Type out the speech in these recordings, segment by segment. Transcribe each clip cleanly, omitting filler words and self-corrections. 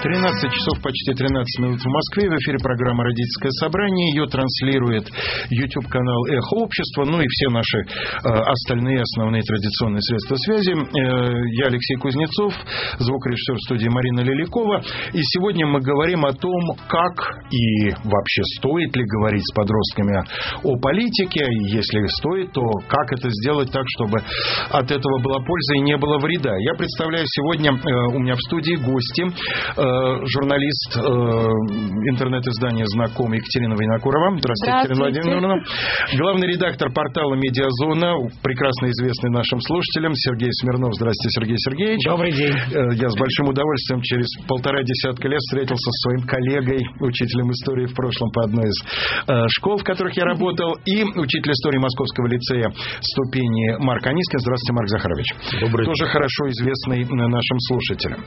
13 часов почти 13 минут в Москве. В эфире программа «Родительское собрание». Ее транслирует YouTube-канал «Эхо Общества», ну и все наши остальные основные традиционные средства связи. Я Алексей Кузнецов, звукорежиссер студии Марина Лиликова. И сегодня мы говорим о том, как и вообще стоит ли говорить с подростками о политике. И если стоит, то как это сделать так, чтобы от этого была польза и не было вреда. Я представляю сегодня у меня в студии гости. Журналист интернет-издания «Знакомый» Екатерина Винокурова. Здравствуйте, Екатерина Владимировна. Главный редактор портала «Медиазона», прекрасно известный нашим слушателям, Сергей Смирнов. Здравствуйте, Сергей Сергеевич. Добрый день. Я с большим удовольствием через 1,5 десятка лет встретился со своим коллегой, учителем истории в прошлом по одной из школ, в которых я работал, и учитель истории Московского лицея ступени Марк Анискин. Здравствуйте, Марк Захарович. Добрый день. Тоже хорошо известный нашим слушателям.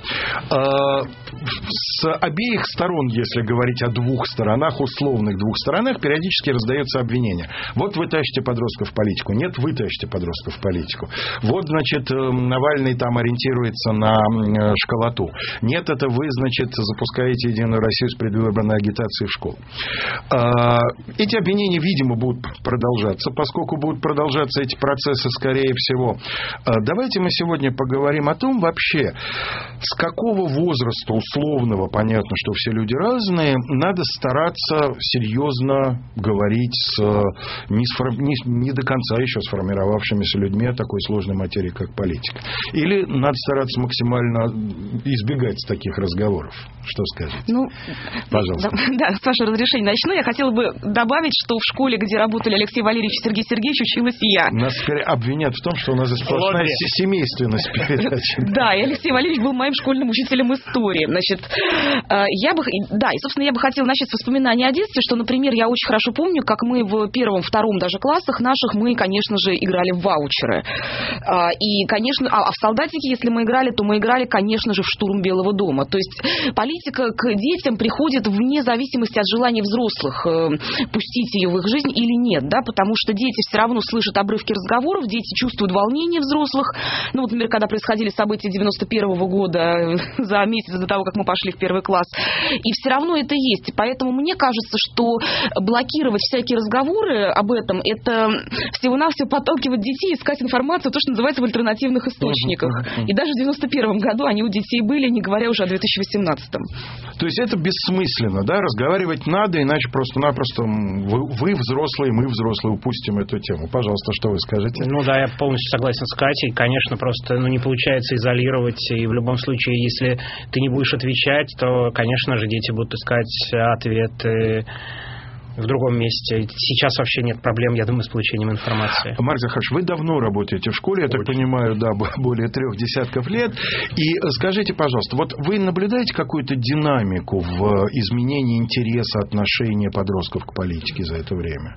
С обеих сторон, если говорить о двух сторонах, условных двух сторонах, периодически раздается обвинение. Вот вы тащите подростков в политику. Нет, вы тащите подростков в политику. Вот, значит, Навальный там ориентируется на школоту. Нет, это вы, значит, запускаете «Единую Россию» с предвыборной агитацией в школу. Эти обвинения, видимо, будут продолжаться. Поскольку будут продолжаться эти процессы, скорее всего, давайте мы сегодня поговорим о том вообще, с какого возраста условного, понятно, что все люди разные, надо стараться серьезно говорить с не до конца еще сформировавшимися людьми о такой сложной материи, как политика. Или надо стараться максимально избегать таких разговоров. Что скажете? Ну, пожалуйста. Да, с вашего разрешения начну. Я хотела бы добавить, что в школе, где работали Алексей Валерьевич и Сергей Сергеевич, училась и я. Нас скорее обвинят в том, что у нас здесь сплошная семейственность передачи. Да, и Алексей Валерьевич был моим школьным учителем истории. Значит, собственно, я бы хотела начать с воспоминаний о детстве, что, например, я очень хорошо помню, как мы в первом, втором даже классах наших, мы, конечно же, играли в ваучеры. И, конечно, в солдатики, если мы играли, то мы играли, конечно же, в штурм Белого дома. То есть политика к детям приходит вне зависимости от желания взрослых пустить ее в их жизнь или нет, да, потому что дети все равно слышат обрывки разговоров, дети чувствуют волнение взрослых. Ну, вот, например, когда происходили события 91-го года, за месяц до того, как мы пошли в первый класс, и все равно это есть. Поэтому мне кажется, что блокировать всякие разговоры об этом, это всего-навсего подталкивать детей искать информацию, то, что называется, в альтернативных источниках. И даже в 91-м году они у детей были, не говоря уже о 2018-м. То есть это бессмысленно, да? Разговаривать надо, иначе просто-напросто вы взрослые, мы взрослые, упустим эту тему. Пожалуйста, что вы скажете? Ну да, я полностью согласен с Катей. Конечно, просто не получается изолировать. И в любом случае, если ты не будешь отвечать, то, конечно же, дети будут искать ответы в другом месте. Сейчас вообще нет проблем, я думаю, с получением информации. Марк Захарович, вы давно работаете в школе, я так понимаю, да, более 3 десятков лет. И скажите, пожалуйста, вот вы наблюдаете какую-то динамику в изменении интереса, отношения подростков к политике за это время?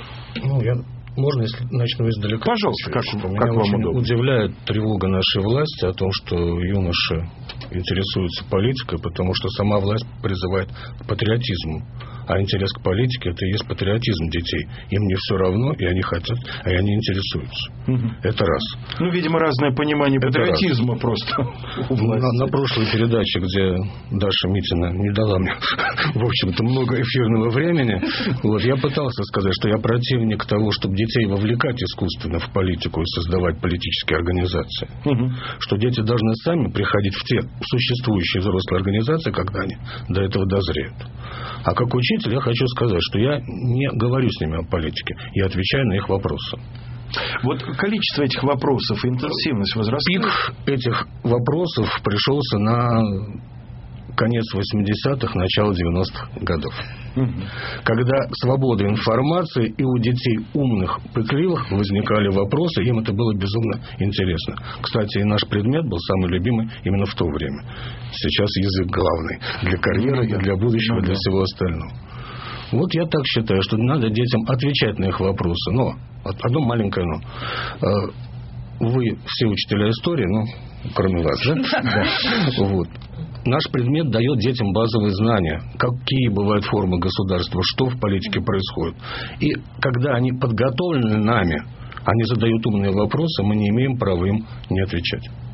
Можно, если начну издалека? Пожалуйста, как меня вам очень удобно. Удивляет тревога нашей власти о том, что юноши интересуются политикой, потому что сама власть призывает к патриотизму. А интерес к политике – это и есть патриотизм детей. Им не все равно, и они хотят, и они интересуются. Это раз. Видимо, разное понимание патриотизма просто у власти. На прошлой передаче, где Даша Митина не дала мне, в общем-то, много эфирного времени, я пытался сказать, что я противник того, чтобы детей вовлекать искусственно в политику и создавать политические организации. Что дети должны сами приходить в те существующие взрослые организации, когда они до этого дозреют. А как учитель я хочу сказать, что я не говорю с ними о политике, я отвечаю на их вопросы. Вот количество этих вопросов, интенсивность возрастает. Пик этих вопросов пришелся на конец 80-х, начало 90-х годов. Когда свобода информации, и у детей умных, пытливых возникали вопросы, им это было безумно интересно. Кстати, и наш предмет был самый любимый именно в то время. Сейчас язык главный для карьеры и для будущего, для всего остального. Вот я так считаю, что надо детям отвечать на их вопросы. Но, одно маленькое но. Вы все учителя истории, кроме вас, да? Вот. Наш предмет дает детям базовые знания, какие бывают формы государства, что в политике происходит. И когда они подготовлены нами, они задают умные вопросы, мы не имеем права им не отвечать.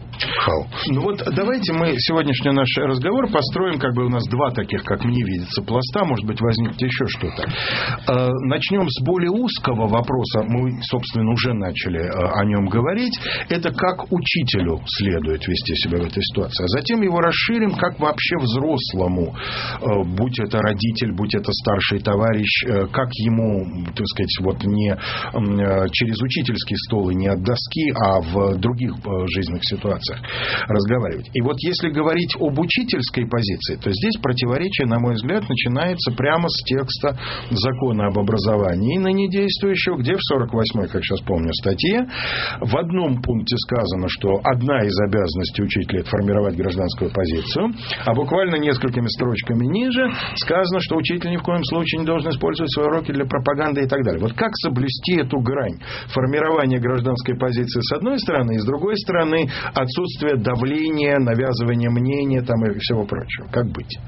слыхал. Ну вот давайте мы сегодняшний наш разговор построим, как бы у нас два таких, как мне видится, пласта, может быть, возникнет еще что-то. Начнем с более узкого вопроса, мы, собственно, уже начали о нем говорить, это как учителю следует вести себя в этой ситуации, а затем его расширим, как вообще взрослому, будь это родитель, будь это старший товарищ, как ему, так сказать, вот не через учительский стол и не от доски, а в других жизненных ситуациях разговаривать. И вот если говорить об учительской позиции, то здесь противоречие, на мой взгляд, начинается прямо с текста закона об образовании ныне действующего, где в 48-й, как сейчас помню, статье в одном пункте сказано, что одна из обязанностей учителя — это формировать гражданскую позицию, а буквально несколькими строчками ниже сказано, что учитель ни в коем случае не должен использовать свои уроки для пропаганды и так далее. Вот как соблюсти эту грань формирования гражданской позиции с одной стороны, и с другой стороны отсутствие давления, навязывания мнения там, и всего прочего? Как быть?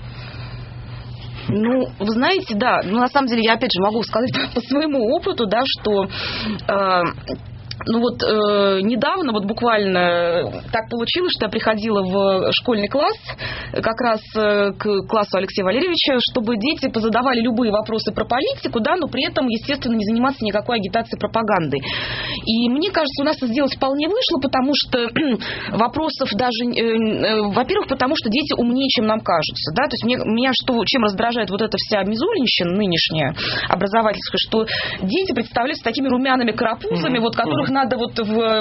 Ну, вы знаете, да, на самом деле я опять же могу сказать по своему опыту, да, что недавно, вот буквально так получилось, что я приходила в школьный класс, как раз к классу Алексея Валерьевича, чтобы дети позадавали любые вопросы про политику, да, но при этом, естественно, не заниматься никакой агитацией, пропагандой. И мне кажется, у нас это сделать вполне вышло, потому что вопросов даже, во-первых, потому что дети умнее, чем нам кажется, да, то есть меня чем раздражает вот эта вся мизулинщина нынешняя образовательская, что дети представляются такими румяными карапузами, вот которых надо вот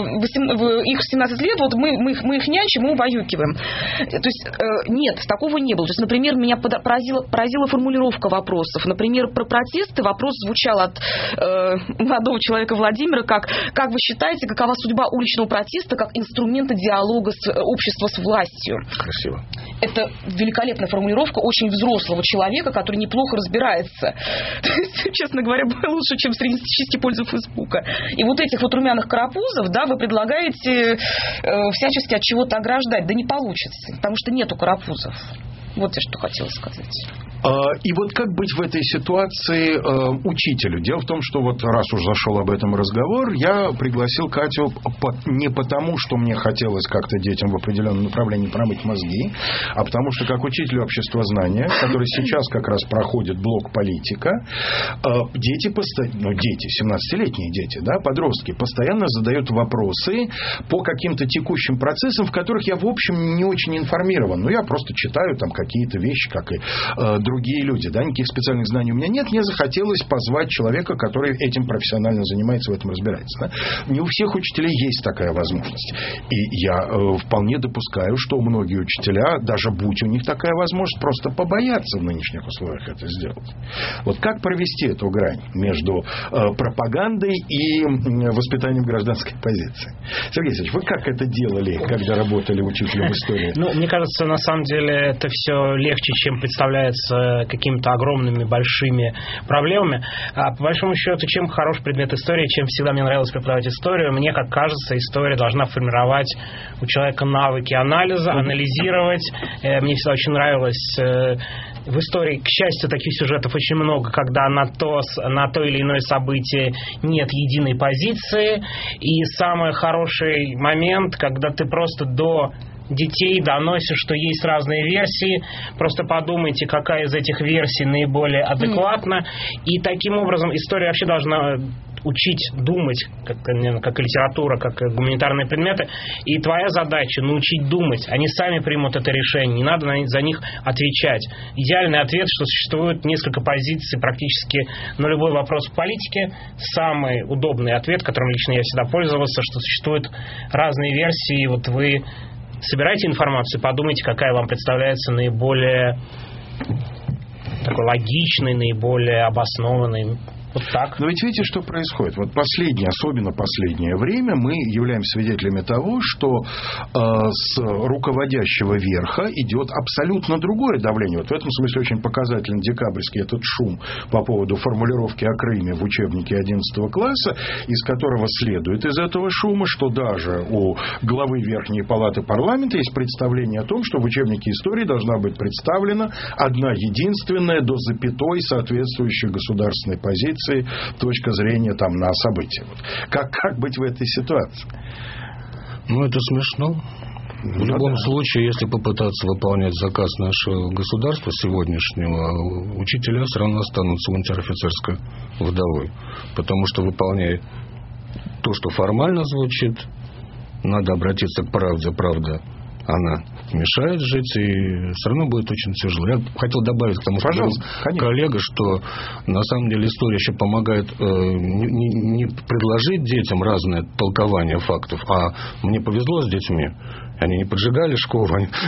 в их 17 лет, вот мы их нянчим, мы убаюкиваем. То есть нет, такого не было. То есть, например, меня поразила формулировка вопросов. Например, про протесты вопрос звучал от молодого человека Владимира, как вы считаете, какова судьба уличного протеста как инструмента диалога общества с властью? Красиво. Это великолепная формулировка очень взрослого человека, который неплохо разбирается. Честно говоря, лучше, чем среднестатистический пользователь Фейсбука. И вот этих вот румяных карапузов, да, вы предлагаете всячески от чего-то ограждать. Да не получится, потому что нету карапузов. Вот я что хотела сказать. И вот как быть в этой ситуации учителю? Дело в том, что вот раз уж зашел об этом разговор, я пригласил Катю не потому, что мне хотелось как-то детям в определенном направлении промыть мозги, а потому что как учитель обществознания, который сейчас как раз проходит блок политика, дети, 17-летние дети, да, подростки, постоянно задают вопросы по каким-то текущим процессам, в которых я, в общем, не очень информирован. Но я просто читаю там какие-то вещи, как и другие люди, да, никаких специальных знаний у меня нет, мне захотелось позвать человека, который этим профессионально занимается, в этом разбирается. Да? Не у всех учителей есть такая возможность. И я вполне допускаю, что многие учителя, даже будь у них такая возможность, просто побоятся в нынешних условиях это сделать. Вот как провести эту грань между пропагандой и воспитанием гражданской позиции? Сергей Алексеевич, вы как это делали, когда работали учителем истории? Ну, мне кажется, на самом деле это все легче, чем представляется какими-то огромными, большими проблемами. А по большому счету, чем хороший предмет истории, чем всегда мне нравилось преподавать историю, мне, как кажется, история должна формировать у человека навыки анализа, анализировать. Мне всегда очень нравилось в истории, к счастью, таких сюжетов очень много, когда на то или иное событие нет единой позиции. И самый хороший момент, когда ты просто до детей доносишь, что есть разные версии, просто подумайте, какая из этих версий наиболее адекватна. И таким образом история вообще должна учить думать, как и литература, как и гуманитарные предметы. И твоя задача научить думать. Они сами примут это решение. Не надо за них отвечать. Идеальный ответ, что существует несколько позиций практически на любой вопрос в политике. Самый удобный ответ, которым лично я всегда пользовался, что существуют разные версии. Вот вы собирайте информацию, подумайте, какая вам представляется наиболее такой логичной, наиболее обоснованной. Вот так. Но ведь видите, что происходит? Вот особенно последнее время, мы являемся свидетелями того, что с руководящего верха идет абсолютно другое давление. Вот в этом смысле очень показателен декабрьский этот шум по поводу формулировки о Крыме в учебнике 11 класса, из которого следует из этого шума, что даже у главы Верхней палаты парламента есть представление о том, что в учебнике истории должна быть представлена одна единственная до запятой соответствующая государственной позиции точка зрения там, на события. Вот. Как быть в этой ситуации? Ну, это смешно. В любом случае, если попытаться выполнять заказ нашего государства сегодняшнего, учителя все равно останутся унтер-офицерской вдовой. Потому что, выполняя то, что формально звучит, надо обратиться к правде. Правда, она мешает жить, и все равно будет очень тяжело. Я хотел добавить к тому, что говорил коллега, что на самом деле история еще помогает не предложить детям разное толкование фактов, а мне повезло с детьми. Они не поджигали школу,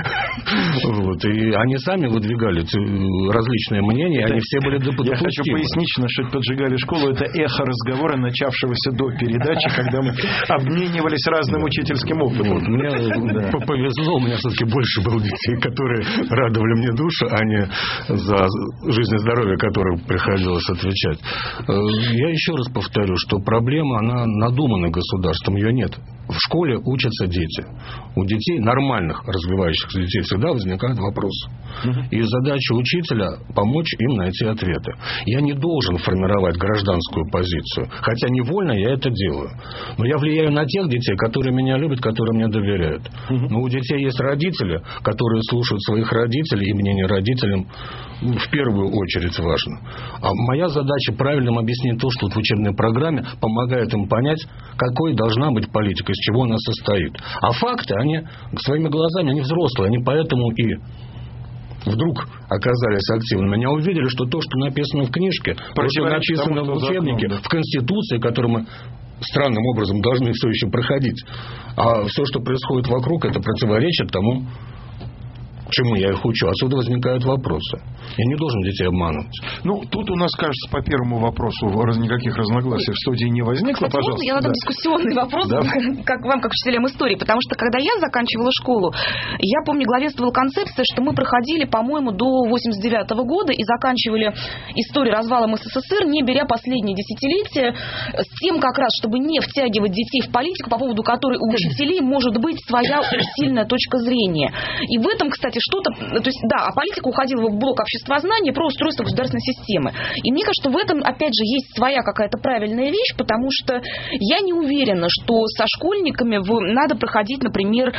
и они сами выдвигали различные мнения, они все были допустимы. Я хочу пояснить, что поджигали школу — это эхо разговора, начавшегося до передачи, когда мы обменивались разным учительским опытом. Мне повезло, у меня все-таки больше было детей, которые радовали мне душу, а не за жизнь и здоровье, которым приходилось отвечать. Я еще раз повторю, что проблема, она надумана государством, ее нет. В школе учатся дети. У детей, нормальных развивающихся детей, всегда возникают вопросы. И задача учителя — помочь им найти ответы. Я не должен формировать гражданскую позицию, хотя невольно я это делаю. Но я влияю на тех детей, которые меня любят, которые мне доверяют. Но у детей есть родители, которые слушают своих родителей, и мнение родителям в первую очередь важно. А моя задача — правильно объяснить то, что в учебной программе помогает им понять, какой должна быть политика, из чего она состоит. А факты, они своими глазами, они взрослые, они поэтому и вдруг оказались активными. Они увидели, что то, что написано в книжке, то, что написано в учебнике, в Конституции, которую мы странным образом должны все еще проходить, а все, что происходит вокруг, это противоречит тому, чему я их учу. Отсюда возникают вопросы. Я не должен детей обманывать. Тут у нас, кажется, по первому вопросу никаких разногласий в студии не возникло. Кстати, пожалуйста. Я задам дискуссионный вопрос, как вам, как учителям истории. Потому что, когда я заканчивала школу, я помню, главенствовала концепция, что мы проходили, по-моему, до 89 года и заканчивали историю развала СССР, не беря последние десятилетия, с тем как раз, чтобы не втягивать детей в политику, по поводу которой у учителей может быть своя сильная точка зрения. И в этом, кстати, что-то... То есть, да, а политика уходила в блок обществознания про устройство государственной системы. И мне кажется, что в этом, опять же, есть своя какая-то правильная вещь, потому что я не уверена, что со школьниками надо проходить, например,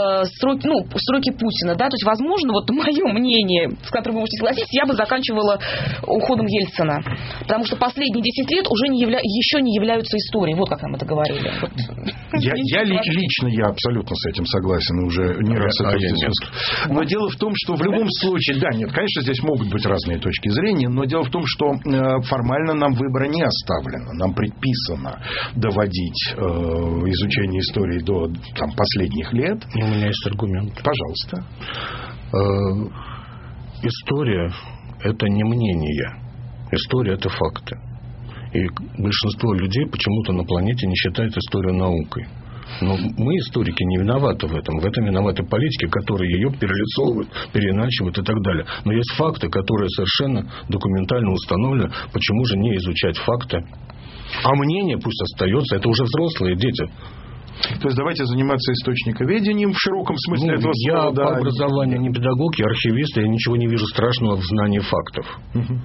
сроки Путина. Да? То есть, возможно, вот мое мнение, с которым вы можете согласиться, я бы заканчивала уходом Ельцина. Потому что последние 10 лет уже еще не являются историей. Вот как нам это говорили. Вот. Лично я абсолютно с этим согласен. Уже не раз это дискуссия. Но дело в том, что в любом случае, конечно, здесь могут быть разные точки зрения, но дело в том, что формально нам выбора не оставлено. Нам предписано доводить изучение истории до последних лет. У меня есть аргумент. Пожалуйста. История — это не мнение. История — это факты. И большинство людей почему-то на планете не считают историю наукой. Но мы, историки, не виноваты в этом. В этом виноваты политики, которые ее перелицовывают, переиначивают и так далее. Но есть факты, которые совершенно документально установлены. Почему же не изучать факты? А мнение пусть остается. Это уже взрослые дети. То есть давайте заниматься источниковедением в широком смысле этого слова. Я по образованию не педагог, я архивист, я ничего не вижу страшного в знании фактов.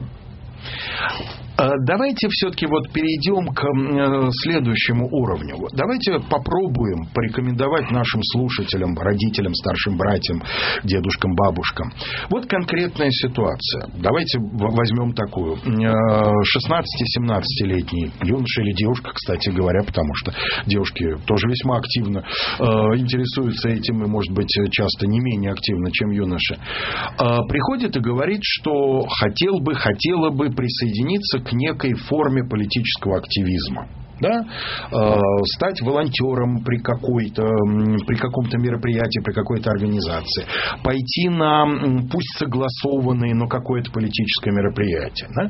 Давайте все-таки перейдем к следующему уровню. Давайте попробуем порекомендовать нашим слушателям, родителям, старшим братьям, дедушкам, бабушкам. Вот конкретная ситуация. Давайте возьмем такую. 16-17-летний юноша или девушка, кстати говоря, потому что девушки тоже весьма активно интересуются этим и, может быть, часто не менее активно, чем юноши. Приходит и говорит, что хотела бы присоединиться к некой форме политического активизма. Да? Стать волонтером при каком-то мероприятии, при какой-то организации. Пойти на, пусть согласованное, но какое-то политическое мероприятие. Да?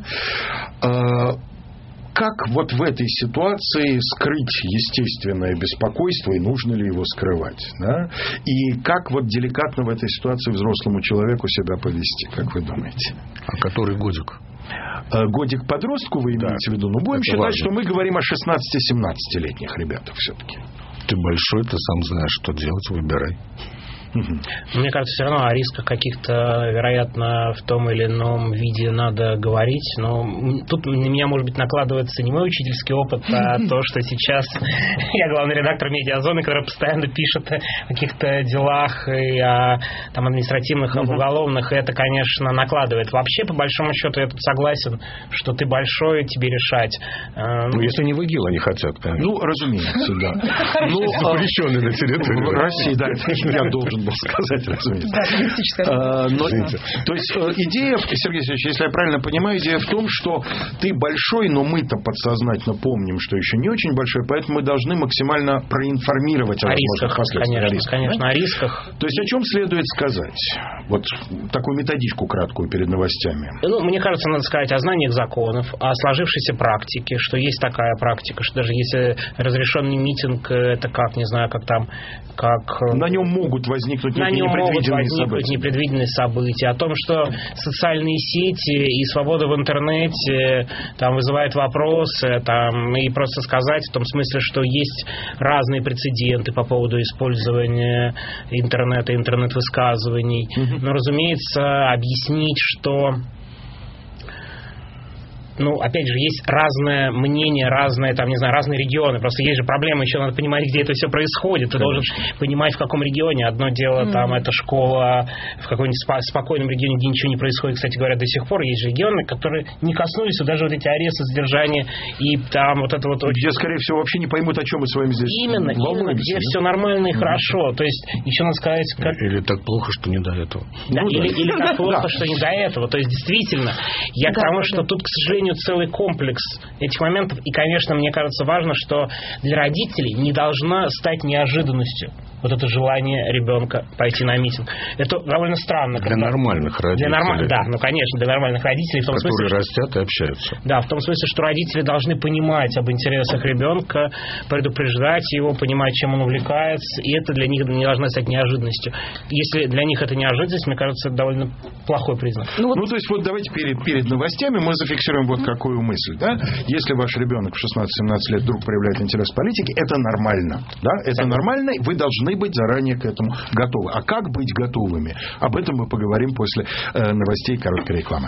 Как вот в этой ситуации скрыть естественное беспокойство и нужно ли его скрывать? Да? И как деликатно в этой ситуации взрослому человеку себя повести, как вы думаете? А который годик? Годик подростку вы имеете в виду? Ну, будем считать, важно, что мы говорим о 16-17-летних ребятах все-таки. Ты большой, ты сам знаешь, что делать, выбирай. Мне кажется, все равно о рисках каких-то, вероятно, в том или ином виде надо говорить, но тут на меня, может быть, накладывается не мой учительский опыт, а то, что сейчас я главный редактор «Медиазоны», который постоянно пишет о каких-то делах и о там, административных, об уголовных, и это, конечно, накладывает. Вообще, по большому счету, я тут согласен, что ты большой, тебе решать. Ну, если не в ИГИЛ они хотят, конечно. Ну, разумеется, да. Запрещенный на территории в России, да, это я должен был сказать, разумеется. То есть идея, Сергей Сергеевич, если я правильно понимаю, идея в том, что ты большой, но мы-то подсознательно помним, что еще не очень большой, поэтому мы должны максимально проинформировать о рисках, конечно, о рисках. То есть о чем следует сказать? Вот такую методичку краткую перед новостями. Ну, мне кажется, надо сказать о знаниях законов, о сложившейся практике, что есть такая практика, что даже если разрешенный митинг, это как, не знаю, как там, как... На нем могут возникнуть непредвиденные события. О том, что социальные сети и свобода в интернете там вызывают вопросы, там, и просто сказать в том смысле, что есть разные прецеденты по поводу использования интернета, интернет-высказываний. Но, разумеется, объяснить, что... Ну, опять же, есть разное мнение, разные, там, не знаю, разные регионы. Просто есть же проблема, еще надо понимать, где это все происходит. Ты должен понимать, в каком регионе. Одно дело, там, это школа в каком-нибудь спокойном регионе, где ничего не происходит, кстати говоря, до сих пор. Есть же регионы, которые не коснулись даже вот эти аресты, задержания, и там вот это вот... Где, скорее всего, вообще не поймут, о чем мы с вами здесь Именно, где все нормально и хорошо. То есть, еще надо сказать... Или так плохо, что не до этого. Да, или так плохо, что не до этого. То есть, действительно, я к тому, что тут, к сожалению, целый комплекс этих моментов. И, конечно, мне кажется важно, что для родителей не должна стать неожиданностью вот это желание ребенка пойти на митинг. Это довольно странно. Для нормальных родителей. Да, ну, конечно, для нормальных родителей. В том которые смысле, растят и общаются. Да, в том смысле, что родители должны понимать об интересах ребенка, предупреждать его, понимать, чем он увлекается, и это для них не должно стать неожиданностью. Если для них это неожиданность, мне кажется, это довольно плохой признак. Ну, то есть, вот давайте перед новостями мы зафиксируем вот какую мысль. Да? Если ваш ребенок в 16-17 лет вдруг проявляет интерес к политике, это нормально. Да? Это нормально, вы должны быть заранее к этому готовы. А как быть готовыми? Об этом мы поговорим после новостей и короткой рекламы.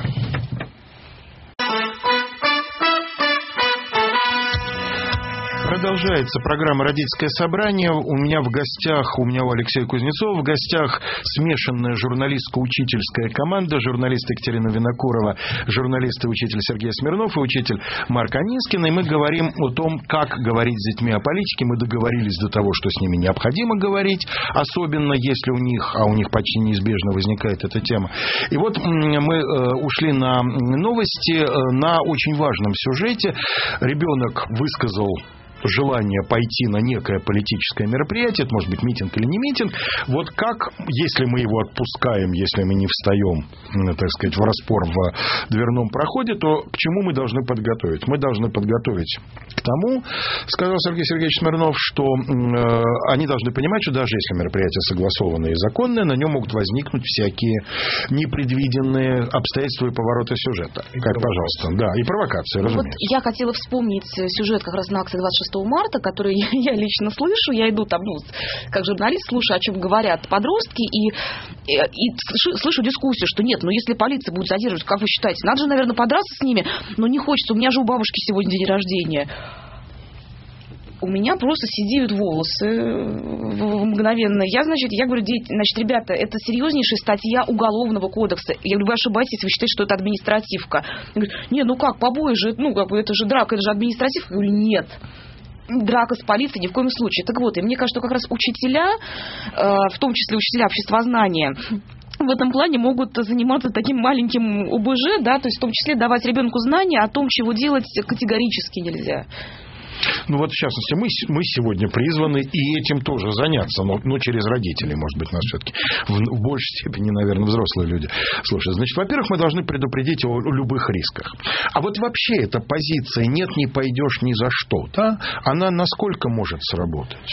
Продолжается программа «Родительское собрание». У меня у Алексея Кузнецова в гостях смешанная журналистско-учительская команда. Журналист Екатерина Винокурова, журналист и учитель Сергей Смирнов и учитель Марк Анискин. И мы говорим о том, как говорить с детьми о политике. Мы договорились до того, что с ними необходимо говорить, особенно если у них почти неизбежно возникает эта тема. И вот мы ушли на новости, на очень важном сюжете. Ребенок высказал желание пойти на некое политическое мероприятие, это может быть митинг или не митинг, вот как, если мы его отпускаем, если мы не встаем, так сказать, в распор в дверном проходе, то к чему мы должны подготовить? Мы должны подготовить к тому, сказал Сергей Сергеевич Смирнов, что они должны понимать, что даже если мероприятие согласованное и законное, на нем могут возникнуть всякие непредвиденные обстоятельства и повороты сюжета. Как, пожалуйста, да, и провокации, разумеется. Вот я хотела вспомнить сюжет как раз на акции 26 марта, который я лично слышу. Я иду там, как журналист, слушаю, о чем говорят подростки, и слышу дискуссию, что нет, если полиция будет задерживать, как вы считаете, надо же, наверное, подраться с ними, но не хочется, у меня же у бабушки сегодня день рождения. У меня просто сидеют волосы мгновенно. Я говорю, ребята, это серьезнейшая статья Уголовного кодекса. Я говорю, вы ошибаетесь, если вы считаете, что это административка. Я говорю, побои же, это же драка, это же административка. Я говорю, нет. Драка с полицией ни в коем случае. Так вот, и мне кажется, что как раз учителя, в том числе учителя обществознания, в этом плане могут заниматься таким маленьким ОБЖ, да, то есть в том числе давать ребенку знания о том, чего делать категорически нельзя. В частности, мы сегодня призваны и этим тоже заняться, но через родителей, может быть, нас все-таки в большей степени, наверное, взрослые люди слушают. Значит, во-первых, мы должны предупредить о любых рисках. А вот вообще эта позиция «нет, не пойдешь ни за что», да, она насколько может сработать?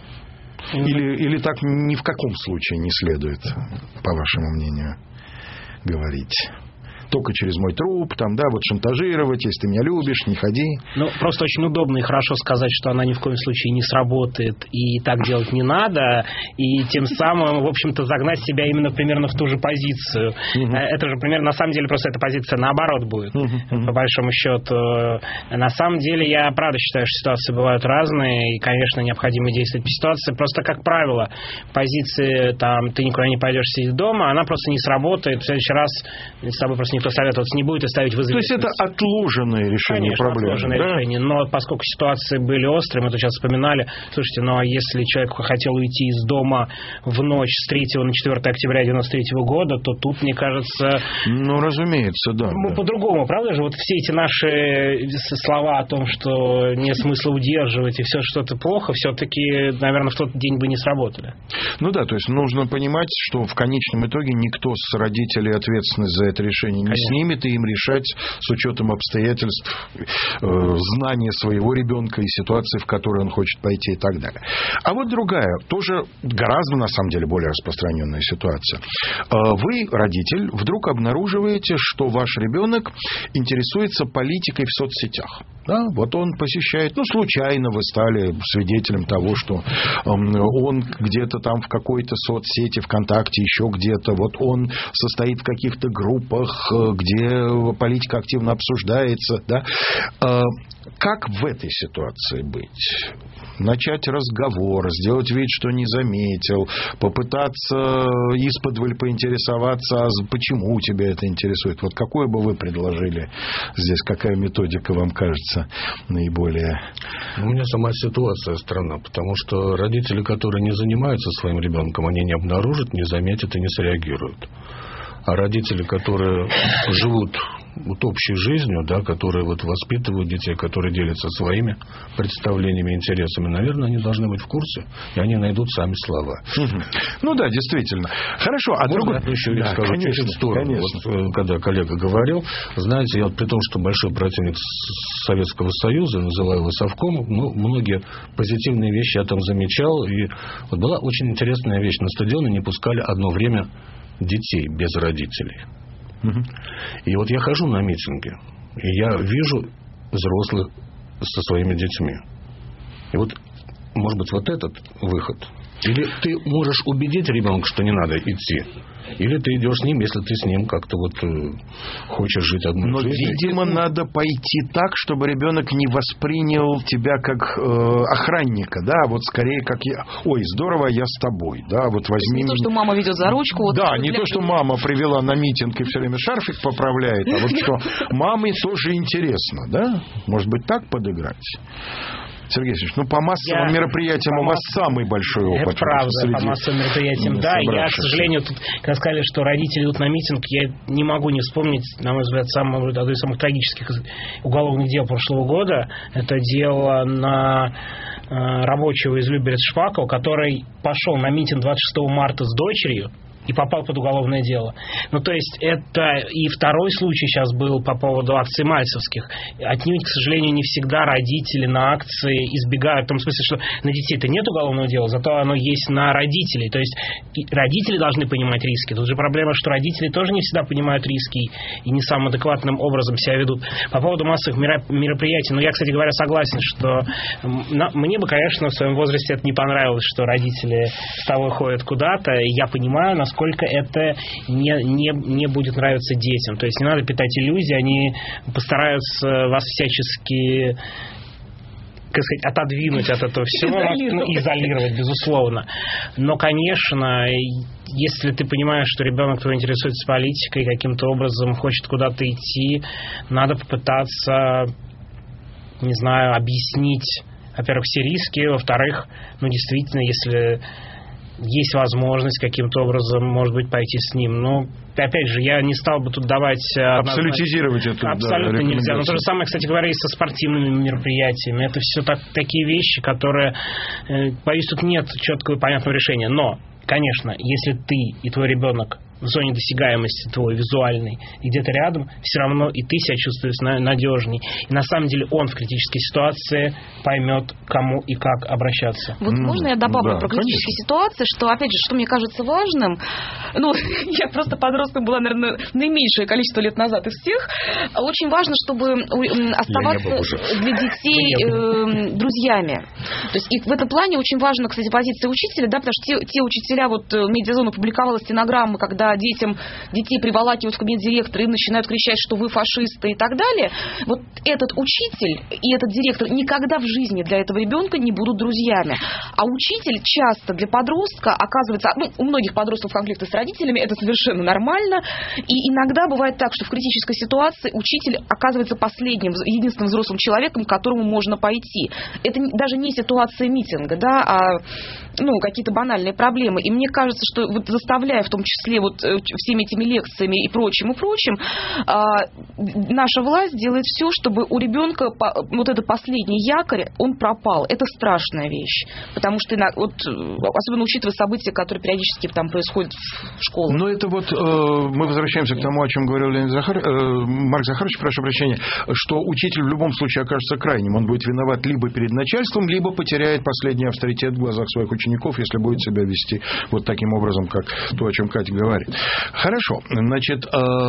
Или так ни в каком случае не следует, по вашему мнению, говорить? только через мой труп, там, да, вот шантажировать, если ты меня любишь, не ходи. Ну, просто очень удобно и хорошо сказать, что она ни в коем случае не сработает, и так делать не надо, и тем самым, в общем-то, загнать себя именно примерно в ту же позицию. Это же примерно, на самом деле, просто эта позиция наоборот будет, по большому счету. На самом деле, я правда считаю, что ситуации бывают разные, и, конечно, необходимо действовать по ситуации. Просто, как правило, позиции, там, ты никуда не пойдешь сидеть дома, она просто не сработает. В следующий раз с тобой просто никто советоваться не будет и ставить в известность. То есть это отложенное решение проблемы. Отложенное решение. Но поскольку ситуации были острые, мы тут сейчас вспоминали, слушайте, ну а если человек хотел уйти из дома в ночь с 3 на 4 октября 1993 года, то тут, мне кажется... Ну, разумеется, да. По-другому, правда же? Вот все эти наши слова о том, что нет смысла удерживать и все что-то плохо, все-таки, наверное, в тот день бы не сработали. Ну да, то есть нужно понимать, что в конечном итоге никто с родителей ответственность за это решение не снимет, и им решать с учетом обстоятельств, знания своего ребенка и ситуации, в которой он хочет пойти и так далее. А вот другая, тоже гораздо, на самом деле, более распространенная ситуация. Вы, родитель, вдруг обнаруживаете, что ваш ребенок интересуется политикой в соцсетях. Да? Вот он посещает, ну, случайно вы стали свидетелем того, что он где-то там в какой-то соцсети, ВКонтакте, еще где-то, вот он состоит в каких-то группах, где политика активно обсуждается. Да? Как в этой ситуации быть? Начать разговор, сделать вид, что не заметил, попытаться исподволь поинтересоваться, почему тебя это интересует. Вот какое бы вы предложили здесь, какая методика вам кажется наиболее... У меня сама ситуация странна, потому что родители, которые не занимаются своим ребенком, они не обнаружат, не заметят и не среагируют. А родители, которые живут вот общей жизнью, да, которые вот воспитывают детей, которые делятся своими представлениями, интересами, наверное, они должны быть в курсе, и они найдут сами слова. Ну да, действительно. Хорошо, а другой... еще я скажу чуть-чуть в сторону. Вот, когда коллега говорил, знаете, я вот при том, что большой противник Советского Союза, называю его совком, ну, многие позитивные вещи я там замечал, и вот была очень интересная вещь. На стадионы не пускали одно время детей без родителей. И вот я хожу на митинги, и я вижу взрослых со своими детьми. И вот, может быть, вот этот выход. Или ты можешь убедить ребенка, что не надо идти, или ты идешь с ним, если ты с ним как-то вот хочешь жить одной жизнью. Но, видимо, надо пойти так, чтобы ребенок не воспринял тебя как охранника, да, вот скорее как я. Ой, здорово, я с тобой, да, вот возьми. Не то, что мама ведет за ручку. Вот да, не то, что мама привела на митинг и все время шарфик поправляет, а вот что маме тоже интересно, да, может быть, так подыграть. Сергей Алексеевич, ну по массовым мероприятиям у вас самый большой опыт. Это правда, по массовым мероприятиям, да. Я, к сожалению, тут, когда сказали, что родители идут на митинг, я не могу не вспомнить, на мой взгляд, одно из самых трагических уголовных дел прошлого года. Это дело на рабочего из Люберец-Шпакова, который пошел на митинг 26 марта с дочерью и попал под уголовное дело. Ну, то есть, это и второй случай сейчас был по поводу акций мальцевских. Отнюдь, к сожалению, не всегда родители на акции избегают, в том смысле, что на детей-то нет уголовного дела, зато оно есть на родителей. То есть, родители должны понимать риски. Тут же проблема, что родители тоже не всегда понимают риски и не самым адекватным образом себя ведут. По поводу массовых мероприятий, ну, я, кстати говоря, согласен, что мне бы, конечно, в своем возрасте это не понравилось, что родители с тобой ходят куда-то, и я понимаю, насколько это не будет нравиться детям. То есть не надо питать иллюзии, они постараются вас всячески, как сказать, отодвинуть от этого всего, изолировать, безусловно. Но, конечно, если ты понимаешь, что ребенок твой интересуется политикой, каким-то образом хочет куда-то идти, надо попытаться, не знаю, объяснить, во-первых, все риски, во-вторых, ну, действительно, если есть возможность каким-то образом, может быть, пойти с ним. Но, опять же, я не стал бы тут давать... Абсолютизировать это. Абсолютно нельзя. Но то же самое, кстати говоря, и со спортивными мероприятиями. Это все такие вещи, которые... Боюсь, тут нет четкого и понятного решения. Но, конечно, если ты и твой ребенок в зоне досягаемости твой визуальной, и где-то рядом, все равно и ты себя чувствуешь надежней. И на самом деле он в критической ситуации поймет, кому и как обращаться. Вот можно я добавлю про критические ситуации, что, опять же, что мне кажется важным, я просто подростком была, наверное, наименьшее количество лет назад из всех, очень важно, чтобы оставаться для детей друзьями. То есть и в этом плане очень важна, кстати, позиция учителя, да, потому что те учителя, Медиазона публиковала стенограммы, когда детей приволакивают в кабинет директора и начинают кричать, что вы фашисты и так далее. Вот этот учитель и этот директор никогда в жизни для этого ребенка не будут друзьями. А учитель часто для подростка оказывается, у многих подростков конфликты с родителями, это совершенно нормально. И иногда бывает так, что в критической ситуации учитель оказывается последним, единственным взрослым человеком, к которому можно пойти. Это даже не ситуация митинга, да, а какие-то банальные проблемы. И мне кажется, что заставляя в том числе всеми этими лекциями и прочим, наша власть делает все, чтобы у ребенка этот последний якорь, он пропал. Это страшная вещь. Потому что, особенно учитывая события, которые периодически там происходят в школах. Но это мы возвращаемся к тому, о чем говорил Марк Захарович, прошу прощения, что учитель в любом случае окажется крайним. Он будет виноват либо перед начальством, либо потеряет последний авторитет в глазах своих учеников, если будет себя вести таким образом, как то, о чем Катя говорит. Хорошо. Значит,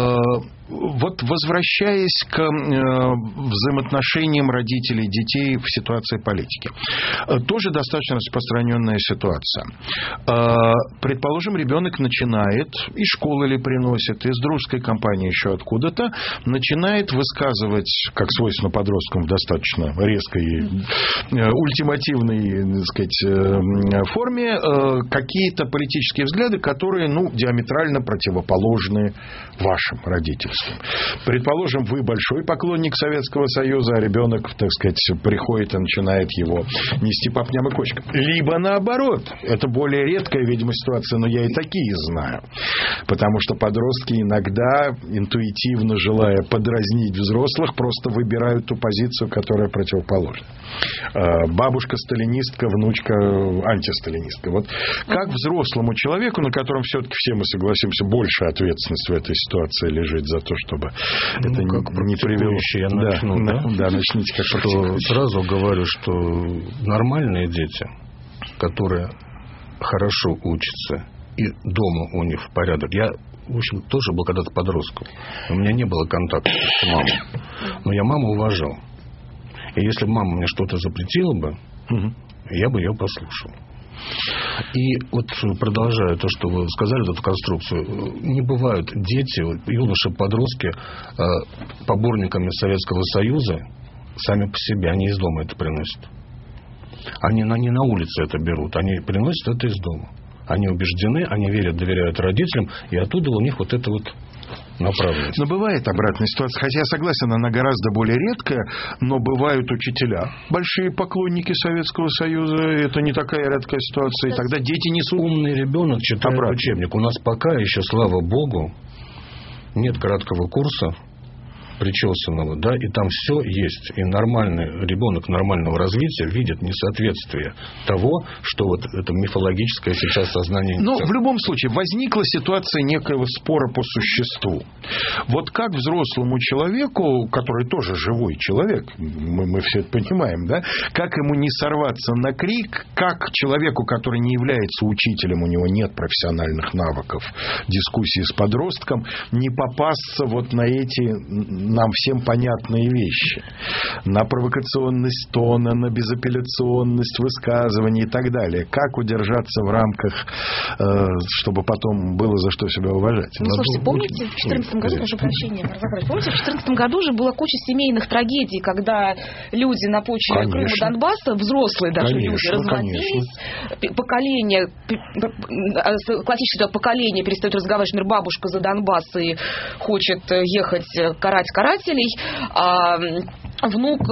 возвращаясь к взаимоотношениям родителей и детей в ситуации политики. Тоже достаточно распространенная ситуация. Предположим, ребенок начинает, из школы ли приносит, из дружеской компании еще откуда-то, начинает высказывать, как свойственно подросткам в достаточно резкой и ультимативной, так сказать, форме, какие-то политические взгляды, которые, диаметрально противоположны вашим родительствам. Предположим, вы большой поклонник Советского Союза, а ребенок, так сказать, приходит и начинает его нести по пням и кочкам. Либо наоборот. Это более редкая, видимо, ситуация, но я и такие знаю. Потому что подростки иногда, интуитивно желая подразнить взрослых, просто выбирают ту позицию, которая противоположна. Бабушка сталинистка, внучка антисталинистка. Как взрослому человеку, на котором все-таки все мы согласимся, больше ответственность в этой ситуации лежит за то, чтобы это не привело... Я начну, начните как что сразу говорю, что нормальные дети, которые хорошо учатся, и дома у них в порядок. Я, в общем, тоже был когда-то подростком. У меня не было контакта с мамой. Но я маму уважал. И если бы мама мне что-то запретила бы, я бы ее послушал. И продолжая то, что вы сказали, эту конструкцию, не бывают дети, юноши, подростки поборниками Советского Союза сами по себе, они из дома это приносят. Они не на улице это берут, они приносят это из дома. Они убеждены, они верят, доверяют родителям, и оттуда у них эта направленность. Но бывает обратная ситуация, хотя я согласен, она гораздо более редкая, но бывают учителя, большие поклонники Советского Союза, это не такая редкая ситуация, и тогда дети несут... Умный ребенок читает учебник. У нас пока еще, слава богу, нет краткого курса причесанного, да, и там все есть. И нормальный ребенок нормального развития видит несоответствие того, что это мифологическое сейчас сознание. Но в любом случае возникла ситуация некоего спора по существу. Как взрослому человеку, который тоже живой человек, мы все это понимаем, да, как ему не сорваться на крик, как человеку, который не является учителем, у него нет профессиональных навыков дискуссии с подростком, не попасться на эти нам всем понятные вещи. На провокационность тона, на безапелляционность высказываний и так далее. Как удержаться в рамках, чтобы потом было за что себя уважать? Слушайте, помните, в 2014 году, прошу прощения, помните, в 2014 году же была куча семейных трагедий, когда люди на почве Крыма, Донбасса, взрослые даже люди, разводились, поколение, классическое поколение перестает разговаривать, например, бабушка за Донбасс и хочет ехать карать карателей, а внук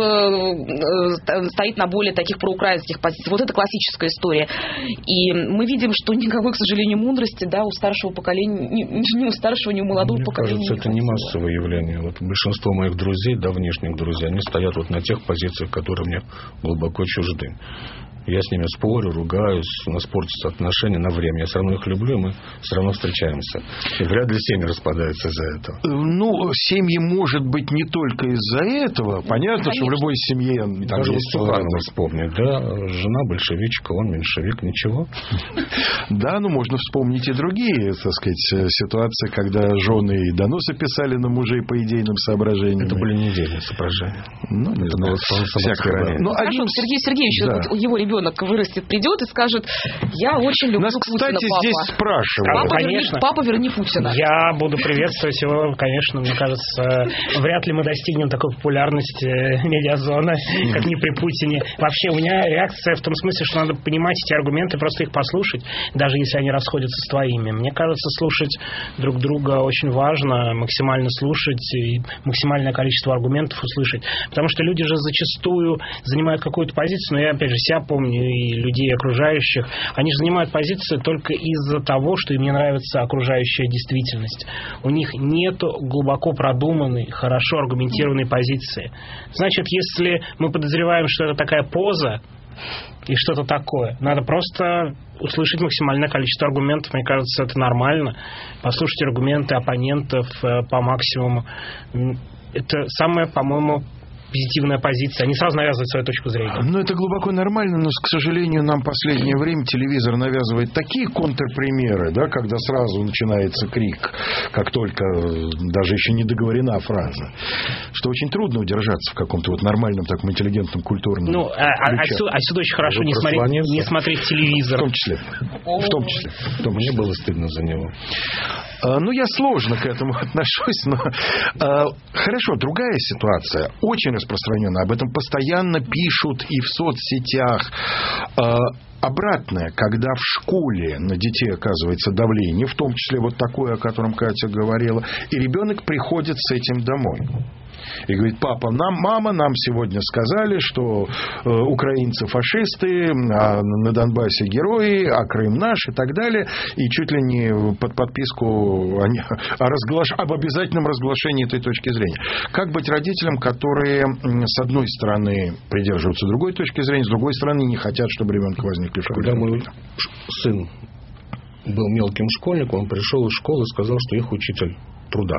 стоит на более таких проукраинских позициях. Это классическая история. И мы видим, что никакой, к сожалению, мудрости, да, у старшего поколения, ни у старшего, ни у молодого поколения. Мне кажется, это не массовое явление. Большинство моих друзей, внешних друзей, они стоят на тех позициях, которые мне глубоко чужды. Я с ними спорю, ругаюсь, у нас портятся отношения на время. Я все равно их люблю, и мы все равно встречаемся. И вряд ли семьи распадаются из-за этого. Ну, семьи, может быть, не только из-за этого. Понятно, что в любой семье там даже есть... Суханова вспомнить, да? Жена большевичка, он меньшевик, ничего. Да, ну, можно вспомнить и другие, так сказать, ситуации, когда жены и доносы писали на мужей по идейным соображениям. Это были не идейные соображения. Ну, это было всякое. Ну, хорошо, Сергей Сергеевич, да. Вот его ребенок вырастет, придет и скажет: я очень люблю Путина, кстати, папа. Здесь спрашивают. Папа, верни Путина. Я буду приветствовать его, конечно, мне кажется, вряд ли мы достигнем такой популярности медиазоны, как не при Путине. Вообще, у меня реакция в том смысле, что надо понимать эти аргументы, просто их послушать, даже если они расходятся с твоими. Мне кажется, слушать друг друга очень важно, максимально слушать и максимальное количество аргументов услышать, потому что люди же зачастую занимают какую-то позицию, но я, опять же, себя помню и людей окружающих, они же занимают позицию только из-за того, что им не нравится окружающая действительность. У них нет глубоко продуманной, хорошо аргументированной позиции. Значит, если мы подозреваем, что это такая поза и что-то такое, надо просто услышать максимальное количество аргументов. Мне кажется, это нормально. Послушать аргументы оппонентов по максимуму. Это самое, по-моему, позитивная позиция. Они сразу навязывают свою точку зрения. Ну, это глубоко нормально, но, к сожалению, нам в последнее время телевизор навязывает такие контрпримеры, да, когда сразу начинается крик, как только даже еще не договорена фраза, что очень трудно удержаться в каком-то вот нормальном, таком интеллигентном, культурном отсюда очень хорошо не смотреть телевизор. В том числе. Мне было стыдно за него. Ну, я сложно к этому отношусь, но хорошо, другая ситуация, очень распространенная, об этом постоянно пишут и в соцсетях. Обратное, когда в школе на детей оказывается давление, в том числе вот такое, о котором Катя говорила, и ребенок приходит с этим домой. И говорит: папа, мама, нам сегодня сказали, что украинцы фашисты, а на Донбассе герои, а Крым наш и так далее. И чуть ли не под подписку об обязательном разглашении этой точки зрения. Как быть родителям, которые с одной стороны придерживаются другой точки зрения, с другой стороны не хотят, чтобы ребенка возникли в школе? Когда мой сын был мелким школьником, он пришел из школы и сказал, что их учитель труда.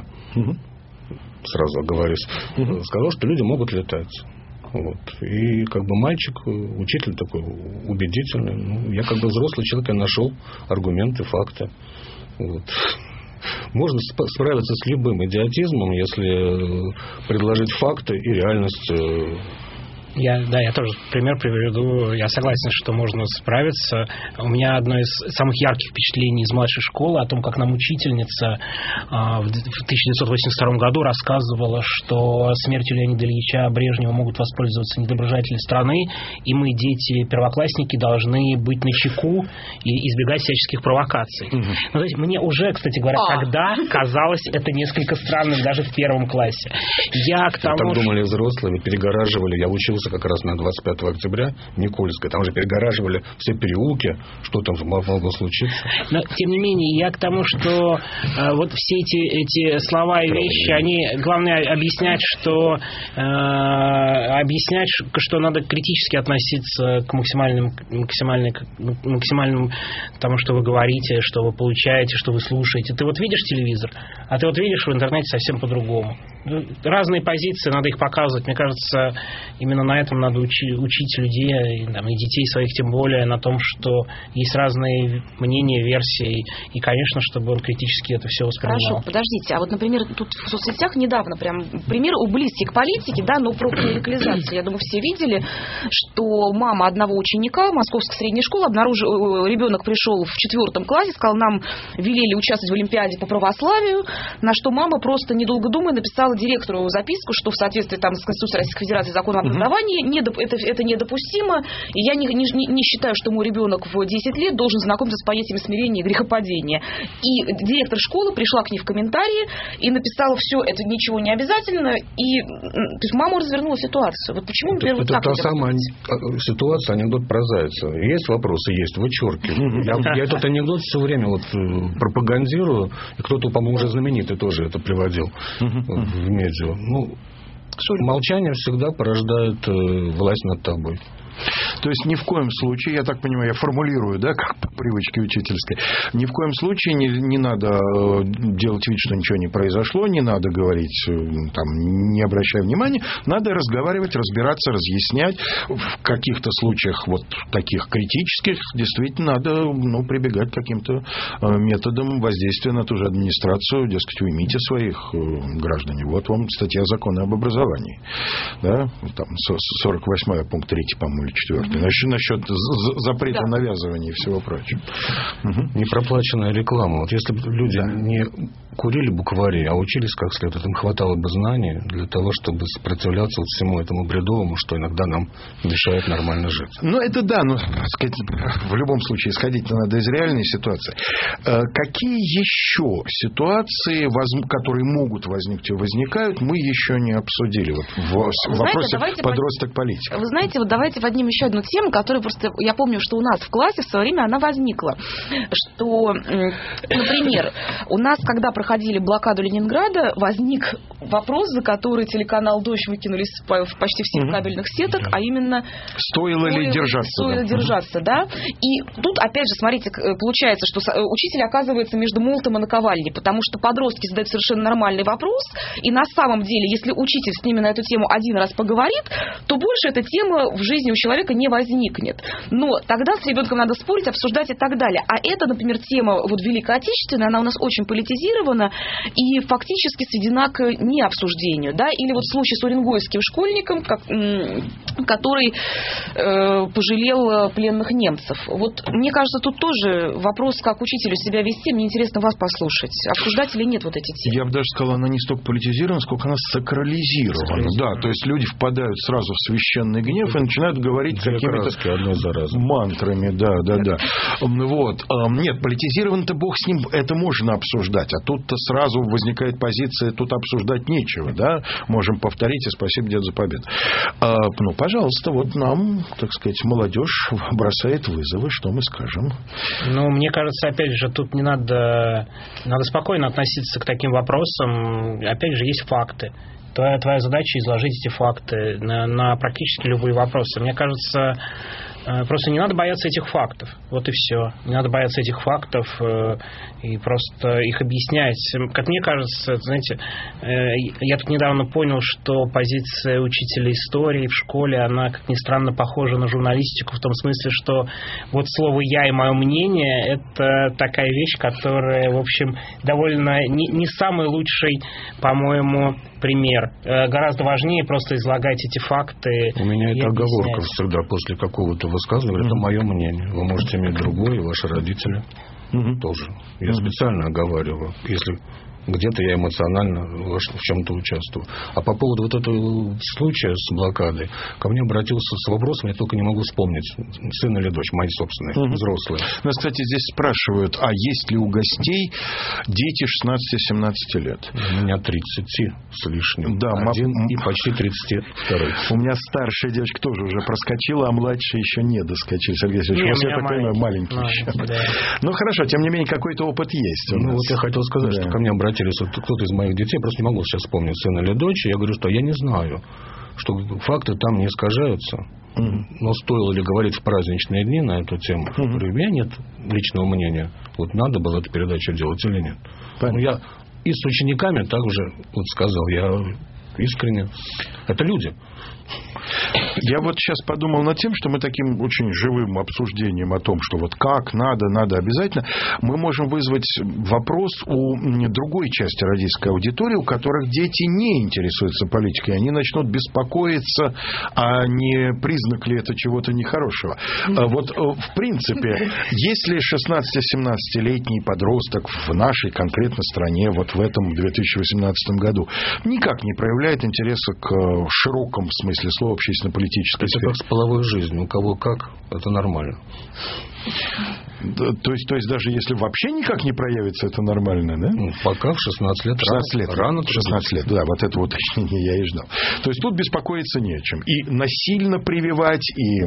Сразу оговорюсь, сказал, что люди могут летать. Вот. И как бы мальчик, учитель такой убедительный. Ну, я как бы взрослый человек, я нашел аргументы, факты. Вот. Можно справиться с любым идиотизмом, если предложить факты и реальность. Я тоже пример приведу. Я согласен, что можно справиться. У меня одно из самых ярких впечатлений из младшей школы о том, как нам учительница в 1982 году рассказывала, что смертью Леонида Ильича Брежнева могут воспользоваться недоброжатели страны, и мы, дети, первоклассники, должны быть начеку и избегать всяческих провокаций. Ну, то есть, мне уже, кстати говоря, тогда казалось это несколько странным, даже в первом классе. Так думали взрослые, перегораживали. Я учился как раз на 25 октября Никольской. Там же перегораживали все переулки. Что там могло случиться? Но, тем не менее, я к тому, что вот все эти слова и вещи, они, главное, объяснять, что надо критически относиться к максимальному тому, что вы говорите, что вы получаете, что вы слушаете. Ты вот видишь телевизор, а ты вот видишь в интернете совсем по-другому. Разные позиции, надо их показывать. Мне кажется, именно на этом надо учить людей, и детей своих тем более, на том, что есть разные мнения, версии, и, конечно, чтобы он критически это все воспринимал. Хорошо, подождите, а вот, например, тут в соцсетях недавно прям пример близкий к политике, да, но про клерикализацию. Я думаю, все видели, что мама одного ученика Московской средней школы ребенок пришел в 4 классе, сказал: нам велели участвовать в Олимпиаде по православию, на что мама просто, недолго думая, написала директору записку, что в соответствии с Конституцией Российской Федерации, законом об образовании, это недопустимо, и я не считаю, что мой ребенок в 10 лет должен знакомиться с понятиями смирения и грехопадения. И директор школы пришла к ней в комментарии и написала: все, это ничего не обязательно, и то есть мама развернула ситуацию. Вот почему, например, это та самая ситуация, анекдот про зайца. Есть вопросы, есть, вычеркиваю. Я этот анекдот все время пропагандирую, и кто-то, по-моему, уже знаменитый тоже это приводил в медиа. Молчание всегда порождает власть над тобой. То есть ни в коем случае, я так понимаю, я формулирую, да, как по привычке учительской, ни в коем случае не надо делать вид, что ничего не произошло, не надо говорить, там, не обращая внимания, надо разговаривать, разбираться, разъяснять. В каких-то случаях вот таких критических действительно надо прибегать к каким-то методам воздействия на ту же администрацию, дескать, уймите своих граждан. Вот вам статья закона об образовании. Да? Там 48 пункт 3, по-моему, 4. Насчет запрета навязывания и всего прочего. Непроплаченная реклама. Вот если бы люди не курили буквари, а учились как следует, им хватало бы знаний для того, чтобы сопротивляться всему этому бредовому, что иногда нам мешает нормально жить. Это да, но сказать, в любом случае исходить надо из реальной ситуации. Какие еще ситуации, которые могут возникнуть и возникают, мы еще не обсудили в вопросе подросток-политик. Вы знаете, давайте поднимем еще одну тему, которая просто, я помню, что у нас в классе в свое время она возникла, что, например, у нас, когда проходили блокаду Ленинграда, возник вопрос, за который телеканал «Дождь» выкинули в почти всех кабельных сеток, а именно... Стоило ли держаться, да? И тут, опять же, смотрите, получается, что учитель оказывается между молотом и наковальней, потому что подростки задают совершенно нормальный вопрос, и на самом деле, если учитель с ними на эту тему один раз поговорит, то больше эта тема в жизни у человека не возникнет. Но тогда с ребенком надо спорить, обсуждать и так далее. А это, например, тема Великой Отечественной, она у нас очень политизирована и фактически сведена к необсуждению. Да? Или вот случай с уренгойским школьником, который пожалел пленных немцев. Вот мне кажется, тут тоже вопрос, как учителю себя вести. Мне интересно вас послушать. Обсуждать или нет вот эти темы? Я бы даже сказал, она не столько политизирована, сколько она сакрализирована. Да, то есть люди впадают сразу в священный гнев и начинают говорить какими-то мантрами. Да. Вот. Нет, политизирован-то бог с ним, это можно обсуждать. А тут-то сразу возникает позиция, тут обсуждать нечего. Да? Можем повторить, и спасибо, дед, за победу. Пожалуйста, вот нам, так сказать, молодежь бросает вызовы, что мы скажем? Мне кажется, опять же, тут не надо спокойно относиться к таким вопросам. Опять же, есть факты. Твоя задача изложить эти факты на практически любые вопросы. Мне кажется, просто не надо бояться этих фактов. Вот и все. Не надо бояться этих фактов и просто их объяснять. Как мне кажется, знаете, я тут недавно понял, что позиция учителя истории в школе, она, как ни странно, похожа на журналистику в том смысле, что вот слово «я» и «мое мнение» — это такая вещь, которая, в общем, довольно не самый лучший, по-моему, пример. Гораздо важнее просто излагать эти факты. У меня это оговорка всегда после какого-то высказывания. Это мое мнение. Вы можете иметь другое, и ваши родители тоже. Я специально оговариваю. Если где-то я эмоционально в чем-то участвую. А по поводу вот этого случая с блокадой, ко мне обратился с вопросом, я только не могу вспомнить, сын или дочь, мои собственные, взрослые. Нас, кстати, здесь спрашивают, а есть ли у гостей дети 16-17 лет? У меня 30 с лишним. Да, один и почти 32. У меня старшая девочка тоже уже проскочила, а младшая еще не доскочила. Сергей Сергеевич, я так понимаю, маленький еще. Да. Хорошо, тем не менее, какой-то опыт есть. Вот я хотел сказать, что ко мне обратились кто-то из моих детей, просто не могу сейчас вспомнить, сын или дочь, я говорю, что я не знаю, что факты там не искажаются, но стоило ли говорить в праздничные дни на эту тему? Говорю, у меня нет личного мнения, вот надо было эту передачу делать или нет. Я и с учениками также сказал, я искренне, это люди. Я вот сейчас подумал над тем, что мы таким очень живым обсуждением о том, что вот как, надо обязательно, мы можем вызвать вопрос у другой части родительской аудитории, у которых дети не интересуются политикой. Они начнут беспокоиться, а не признак ли это чего-то нехорошего. Вот в принципе, если 16-17-летний подросток в нашей конкретно стране, вот в этом 2018 году, никак не проявляет интереса к широкому смысле слова общественно-политической сфере. Это как с половой жизнью. У кого как, это нормально. То есть даже если вообще никак не проявится, это нормально, да? Пока в 16 лет. 16 лет. Рано 16 лет. Да, вот это вот я и ждал. То есть тут беспокоиться не о чем. И насильно прививать, и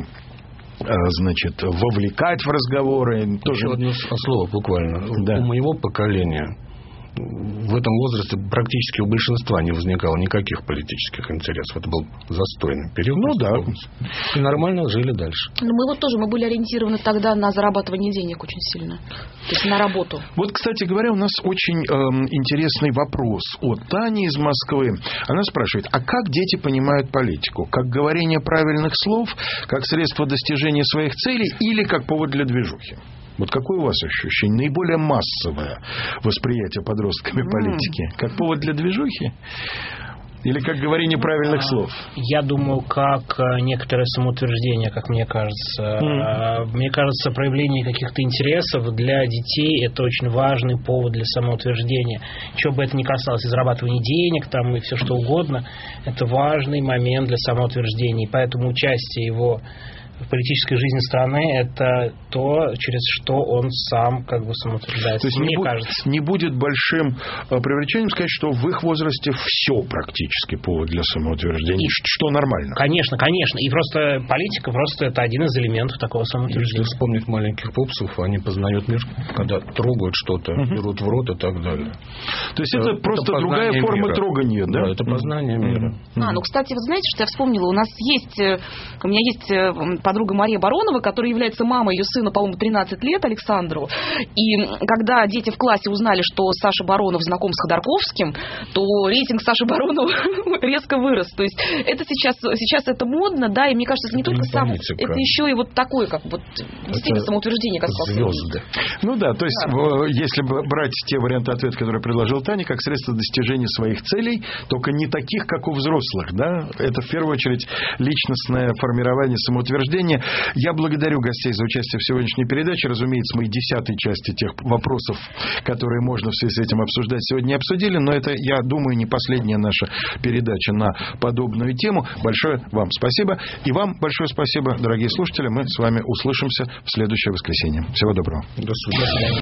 вовлекать в разговоры. Тоже одно слово буквально. Да. У моего поколения в этом возрасте практически у большинства не возникало никаких политических интересов. Это был застойный период. Ну да. И нормально жили дальше. Но мы были ориентированы тогда на зарабатывание денег очень сильно. То есть на работу. Вот, кстати говоря, у нас очень интересный вопрос от Тани из Москвы. Она спрашивает, а как дети понимают политику? Как говорение правильных слов, как средство достижения своих целей или как повод для движухи? Вот какое у вас ощущение? Наиболее массовое восприятие подростками политики? Как повод для движухи? Или как говорение правильных слов? Я думаю, как некоторое самоутверждение, как мне кажется. Мне кажется, проявление каких-то интересов для детей – это очень важный повод для самоутверждения. Чего бы это ни касалось, и зарабатывания денег, там, и все что угодно, это важный момент для самоутверждения. И поэтому участие его в политической жизни страны – это то, через что он сам как бы самоутверждается. То есть мне кажется. Не будет большим привлечением сказать, что в их возрасте все практически повод для самоутверждения, что нормально. Конечно. И просто политика просто это один из элементов такого самоутверждения. Если вспомнить маленьких пупсов, они познают мир, когда трогают что-то, берут в рот и так далее. То есть это просто другая форма мира. Трогания, да? Да, это познание мира. Кстати, вы знаете, что я вспомнила? У меня есть подруга Мария Баронова, которая является мамой ее сына, по-моему, 13 лет, Александру. И когда дети в классе узнали, что Саша Баронов знаком с Ходорковским, то рейтинг Саши Баронова резко вырос. То есть это сейчас это модно, да, и мне кажется, это не только это еще и вот такое, как вот действительно самоутверждение, как звезды. Ну да, то есть если брать те варианты ответа, которые предложил Таня, как средство достижения своих целей, только не таких, как у взрослых, да, это в первую очередь личностное формирование самоутверждения. Я благодарю гостей за участие в сегодняшней передаче. Разумеется, мы и 10-й части тех вопросов, которые можно в связи с этим обсуждать, сегодня обсудили, но это, я думаю, не последняя наша передача на подобную тему. Большое вам спасибо. И вам большое спасибо, дорогие слушатели. Мы с вами услышимся в следующее воскресенье. Всего доброго. До свидания.